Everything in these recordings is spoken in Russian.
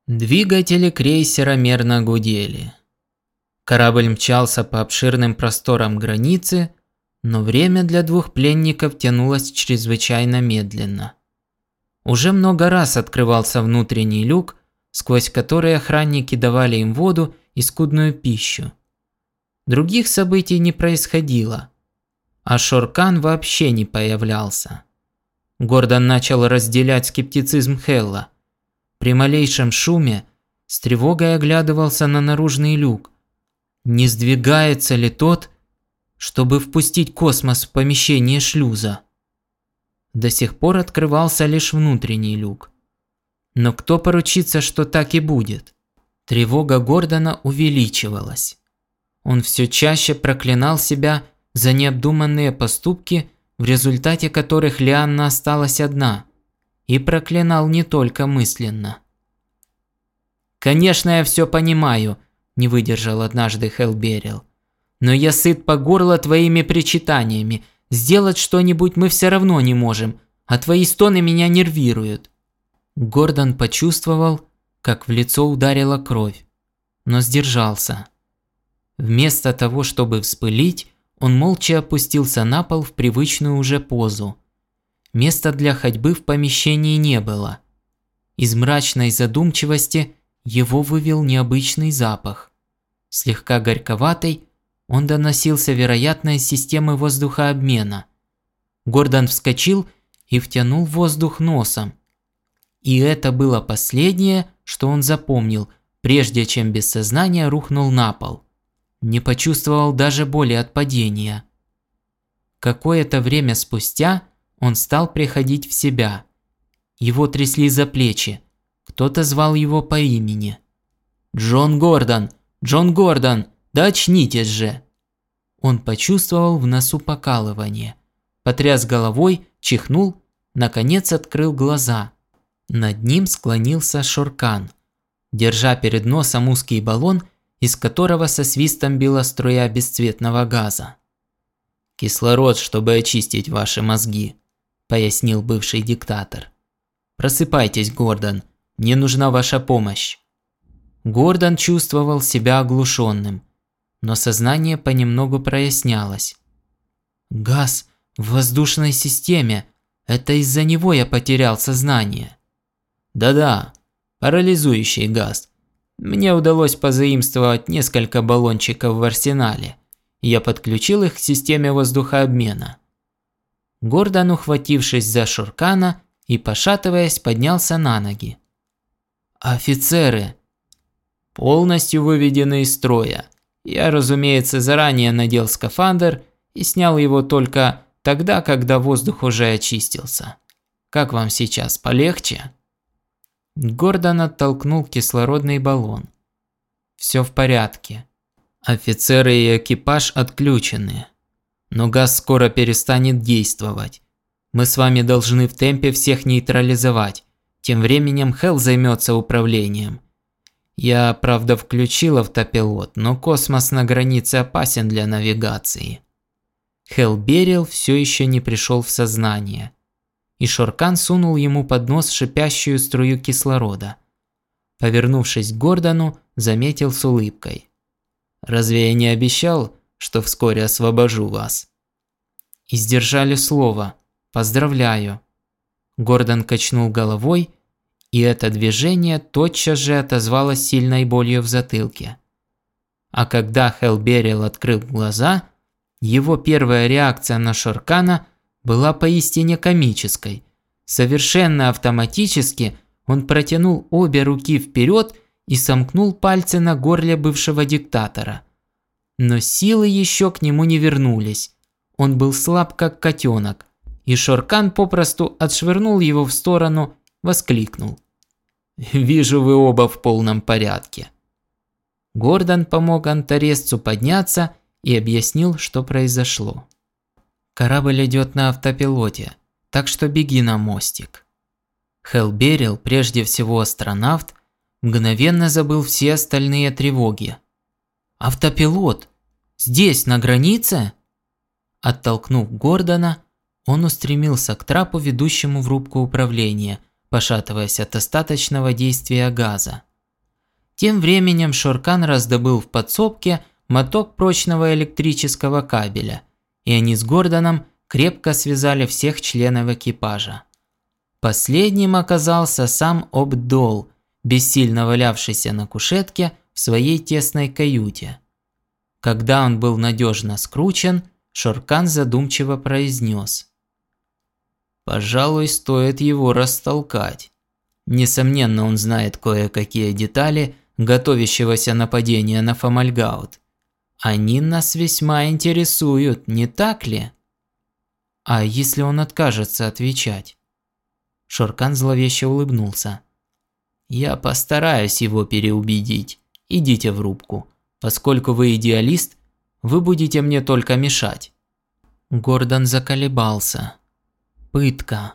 Двигатели крейсера мерно гудели. Корабль мчался по обширным просторам границы, но время для двух пленников тянулось чрезвычайно медленно. Уже много раз открывался внутренний люк, сквозь который охранники давали им воду и скудную пищу. Других событий не происходило, а Шоркан вообще не появлялся. Гордон начал разделять скептицизм Хелла. При малейшем шуме с тревогой оглядывался на наружный люк. Не сдвигается ли тот, чтобы впустить космос в помещение шлюза? До сих пор открывался лишь внутренний люк. Но кто поручится, что так и будет? Тревога Гордона увеличивалась. Он все чаще проклинал себя за необдуманные поступки, в результате которых Лианна осталась одна. И проклинал не только мысленно. «Конечно, я все понимаю», – не выдержал однажды Хелл Берил. «Но я сыт по горло твоими причитаниями. Сделать что-нибудь мы все равно не можем, а твои стоны меня нервируют». Гордон почувствовал, как в лицо ударила кровь, но сдержался. Вместо того, чтобы вспылить, он молча опустился на пол в привычную уже позу. Места для ходьбы в помещении не было. Из мрачной задумчивости его вывел необычный запах. Слегка горьковатый, он доносился, вероятно, из системы воздухообмена. Гордон вскочил и втянул воздух носом. И это было последнее, что он запомнил, прежде чем без сознания рухнул на пол. Не почувствовал даже боли от падения. Какое-то время спустя он стал приходить в себя. Его трясли за плечи. Кто-то звал его по имени. «Джон Гордон! Джон Гордон! Да очнитесь же!» Он почувствовал в носу покалывание. Потряс головой, чихнул, наконец открыл глаза. Над ним склонился Шоркан, держа перед носом узкий баллон, из которого со свистом била струя бесцветного газа. «Кислород, чтобы очистить ваши мозги», – пояснил бывший диктатор. «Просыпайтесь, Гордон, мне нужна ваша помощь». Гордон чувствовал себя оглушенным, но сознание понемногу прояснялось. «Газ в воздушной системе, это из-за него я потерял сознание». «Да-да, парализующий газ. Мне удалось позаимствовать несколько баллончиков в арсенале. Я подключил их к системе воздухообмена». Гордон, ухватившись за Шоркана и пошатываясь, поднялся на ноги. «Офицеры!» «Полностью выведены из строя. Я, разумеется, заранее надел скафандр и снял его только тогда, когда воздух уже очистился. Как вам сейчас, полегче?» Гордон оттолкнул кислородный баллон. «Все в порядке. Офицеры и экипаж отключены. Но газ скоро перестанет действовать. Мы с вами должны в темпе всех нейтрализовать. Тем временем Хелл займется управлением. Я, правда, включил автопилот, но космос на границе опасен для навигации». Хелл Берил все еще не пришел в сознание. И Шоркан сунул ему под нос шипящую струю кислорода. Повернувшись к Гордону, заметил с улыбкой. «Разве я не обещал, что вскоре освобожу вас?» «И сдержали слово. Поздравляю». Гордон качнул головой, и это движение тотчас же отозвалось сильной болью в затылке. А когда Хелл Берил открыл глаза, его первая реакция на Шоркана была поистине комической. Совершенно автоматически он протянул обе руки вперед и сомкнул пальцы на горле бывшего диктатора. Но силы еще к нему не вернулись. Он был слаб, как котенок, и Шоркан попросту отшвырнул его в сторону, воскликнул: «Вижу, вы оба в полном порядке». Гордон помог антаресцу подняться и объяснил, что произошло. «Корабль идет на автопилоте, так что беги на мостик». Хелл Берил, прежде всего астронавт, мгновенно забыл все остальные тревоги. «Автопилот? Здесь, на границе?» Оттолкнув Гордона, он устремился к трапу, ведущему в рубку управления, пошатываясь от остаточного действия газа. Тем временем Шоркан раздобыл в подсобке моток прочного электрического кабеля, и они с Гордоном крепко связали всех членов экипажа. Последним оказался сам Обдол, бессильно валявшийся на кушетке в своей тесной каюте. Когда он был надежно скручен, Шоркан задумчиво произнес: «Пожалуй, стоит его растолкать. Несомненно, он знает кое-какие детали готовящегося нападения на Фомальгаут. Они нас весьма интересуют, не так ли?» «А если он откажется отвечать?» Шоркан зловеще улыбнулся. «Я постараюсь его переубедить. Идите в рубку. Поскольку вы идеалист, вы будете мне только мешать». Гордон заколебался. Пытка.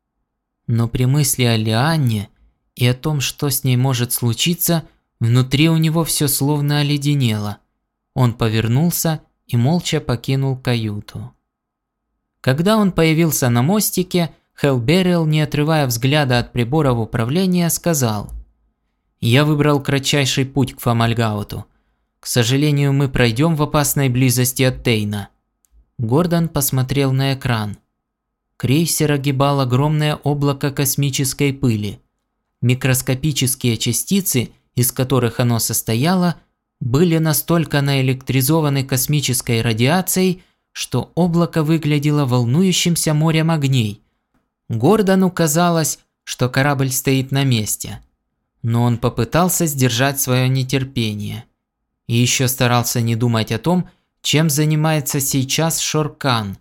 Но при мысли о Лианне и о том, что с ней может случиться, внутри у него все словно оледенело. Он повернулся и молча покинул каюту. Когда он появился на мостике, Хелл Беррилл, не отрывая взгляда от приборов управления, сказал: «Я выбрал кратчайший путь к Фомальгауту. К сожалению, мы пройдем в опасной близости от Тейна». Гордон посмотрел на экран. Крейсер огибал огромное облако космической пыли. Микроскопические частицы, из которых оно состояло, были настолько наэлектризованы космической радиацией, что облако выглядело волнующимся морем огней. Гордону казалось, что корабль стоит на месте. Но он попытался сдержать свое нетерпение. И еще старался не думать о том, чем занимается сейчас Шоркан.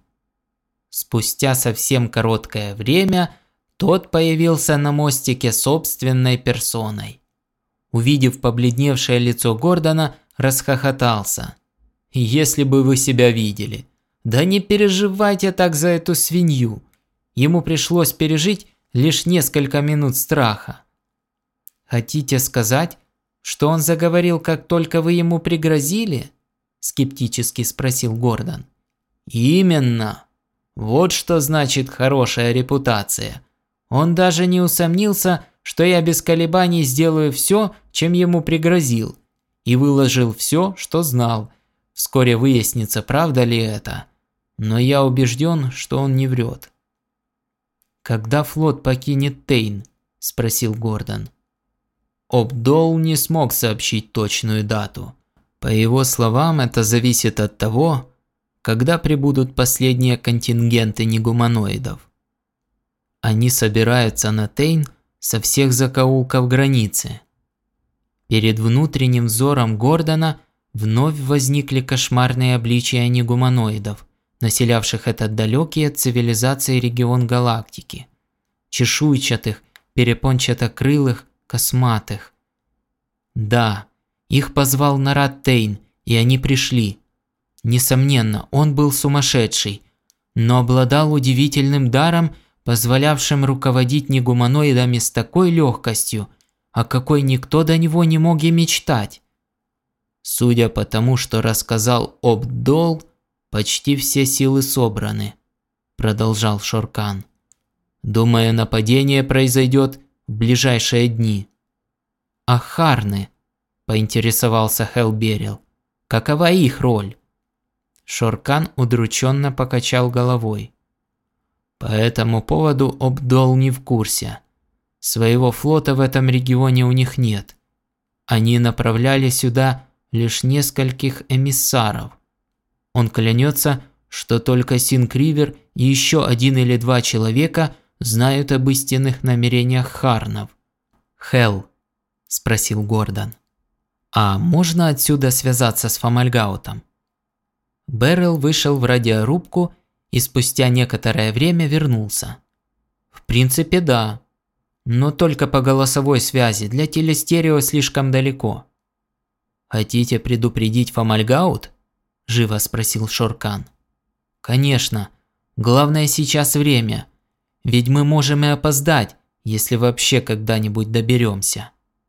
Спустя совсем короткое время тот появился на мостике собственной персоной. Увидев побледневшее лицо Гордона, расхохотался. «Если бы вы себя видели! Да не переживайте так за эту свинью! Ему пришлось пережить лишь несколько минут страха». «Хотите сказать, что он заговорил, как только вы ему пригрозили?» – скептически спросил Гордон. «Именно! Вот что значит хорошая репутация. Он даже не усомнился, что я без колебаний сделаю все, чем ему пригрозил, и выложил все, что знал. Вскоре выяснится, правда ли это, но я убежден, что он не врет». «Когда флот покинет Тейн?» – спросил Гордон. Обдол не смог сообщить точную дату. По его словам, это зависит от того, когда прибудут последние контингенты негуманоидов. Они собираются на Тейн со всех закоулков границы. Перед внутренним взором Гордона вновь возникли кошмарные обличия негуманоидов, населявших этот далекий от цивилизации регион галактики. Чешуйчатых, перепончатокрылых, косматых. Да, их позвал Нарат Тейн, и они пришли. Несомненно, он был сумасшедший, но обладал удивительным даром, позволявшим руководить негуманоидами с такой легкостью, о какой никто до него не мог и мечтать. Судя по тому, что рассказал Обдол, почти все силы собраны, продолжал Шоркан. Думаю, нападение произойдет в ближайшие дни. А Харны, поинтересовался Хелл Беррилл, какова их роль? Шоркан удрученно покачал головой. По этому поводу Обдол не в курсе. Своего флота в этом регионе у них нет. Они направляли сюда лишь нескольких эмиссаров. Он клянется, что только Синкривер и еще 1 или 2 человека знают об истинных намерениях Харнов. «Хелл», – спросил Гордон, – «а можно отсюда связаться с Фомальгаутом?» Беррилл вышел в радиорубку и спустя некоторое время вернулся. «В принципе, да. Но только по голосовой связи, для телестерео слишком далеко». «Хотите предупредить Фомальгаут?» – живо спросил Шоркан. «Конечно. Главное сейчас время. Ведь мы можем и опоздать, если вообще когда-нибудь доберемся.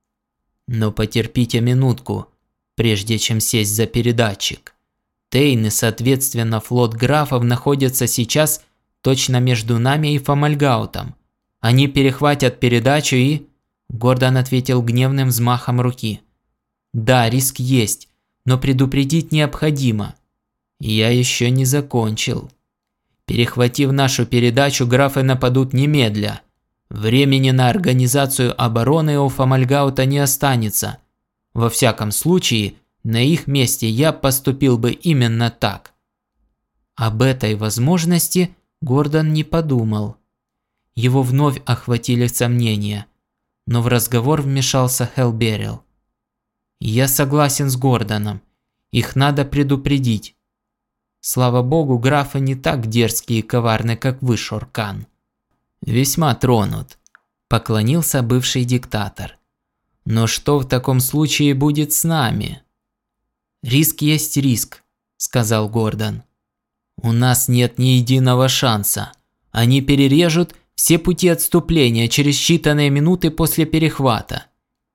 Но потерпите минутку, прежде чем сесть за передатчик. Тейн и, соответственно, флот графов находятся сейчас точно между нами и Фомальгаутом. Они перехватят передачу и...» Гордон ответил гневным взмахом руки. Да, риск есть, но предупредить необходимо. Я еще не закончил. Перехватив нашу передачу, графы нападут немедля. Времени на организацию обороны у Фомальгаута не останется. Во всяком случае, на их месте я поступил бы именно так. Об этой возможности Гордон не подумал. Его вновь охватили сомнения, но в разговор вмешался Хелберил. «Я согласен с Гордоном. Их надо предупредить. Слава богу, графы не так дерзкие и коварны, как вы, Шоркан». «Весьма тронут», – поклонился бывший диктатор. «Но что в таком случае будет с нами?» «Риск есть риск», – сказал Гордон. «У нас нет ни единого шанса. Они перережут все пути отступления через считанные минуты после перехвата».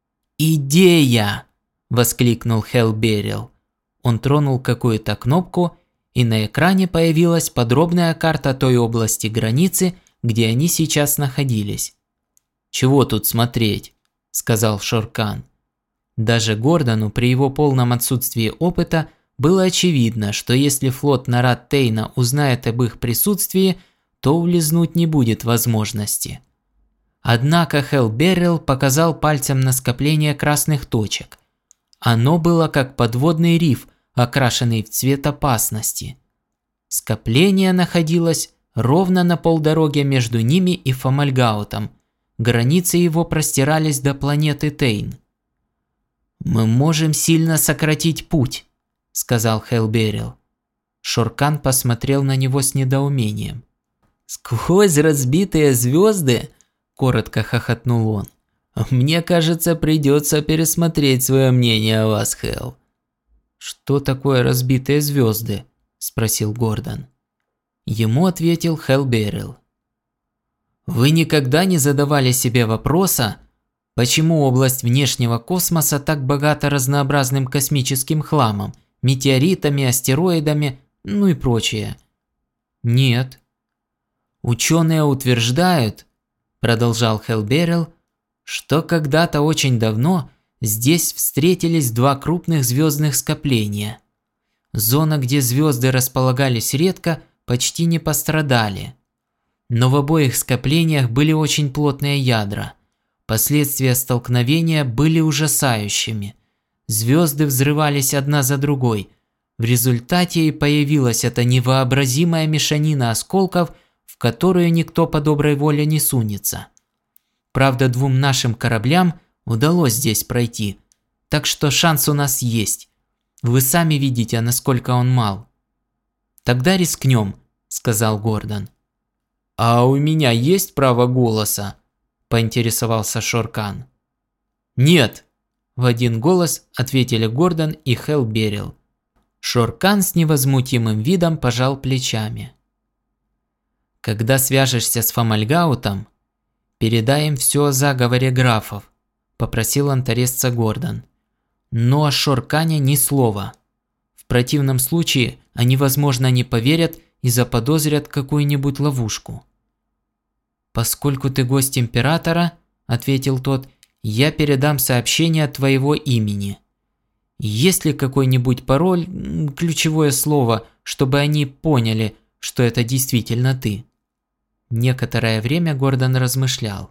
«Идея!» – воскликнул Хелберил. Он тронул какую-то кнопку, и на экране появилась подробная карта той области границы, где они сейчас находились. «Чего тут смотреть?» – сказал Шоркан. Даже Гордону при его полном отсутствии опыта было очевидно, что если флот Нарат Тейна узнает об их присутствии, то улизнуть не будет возможности. Однако Хелберил показал пальцем на скопление красных точек. Оно было как подводный риф, окрашенный в цвет опасности. Скопление находилось ровно на полдороге между ними и Фомальгаутом. Границы его простирались до планеты Тейн. «Мы можем сильно сократить путь», – сказал Хелберил. Шоркан посмотрел на него с недоумением. «Сквозь разбитые звезды?» – коротко хохотнул он. «Мне кажется, придется пересмотреть свое мнение о вас, Хел». «Что такое разбитые звезды?» – спросил Гордон. Ему ответил Хелберил. «Вы никогда не задавали себе вопроса, почему область внешнего космоса так богата разнообразным космическим хламом, метеоритами, астероидами, ну и прочее?» «Нет». «Ученые утверждают, – продолжал Хелберил, – что когда-то очень давно здесь встретились два крупных звездных скопления. Зона, где звезды располагались редко, почти не пострадали. Но в обоих скоплениях были очень плотные ядра. Последствия столкновения были ужасающими. Звезды взрывались одна за другой. В результате и появилась эта невообразимая мешанина осколков, в которую никто по доброй воле не сунется. Правда, двум нашим кораблям удалось здесь пройти, так что шанс у нас есть. Вы сами видите, насколько он мал. «Тогда рискнем», – сказал Гордон. «А у меня есть право голоса?» – поинтересовался Шоркан. «Нет», – в один голос ответили Гордон и Хелберил. Шоркан с невозмутимым видом пожал плечами. «Когда свяжешься с Фомальгаутом, передай им все о заговоре графов», – попросил антаресца Гордон. «Но о Шоркане ни слова. В противном случае они, возможно, не поверят и заподозрят какую-нибудь ловушку». «Поскольку ты гость императора, – ответил тот, – я передам сообщение от твоего имени. Есть ли какой-нибудь пароль, ключевое слово, чтобы они поняли, что это действительно ты?» Некоторое время Гордон размышлял.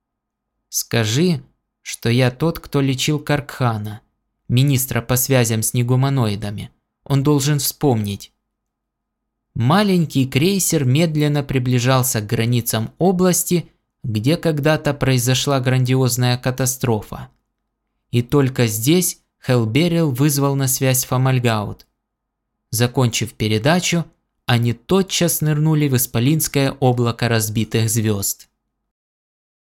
«Скажи, что я тот, кто лечил Каркхана, министра по связям с негуманоидами. Он должен вспомнить». Маленький крейсер медленно приближался к границам области, где когда-то произошла грандиозная катастрофа. И только здесь Хелберил вызвал на связь Фомальгаут. Закончив передачу, они тотчас нырнули в исполинское облако разбитых звезд.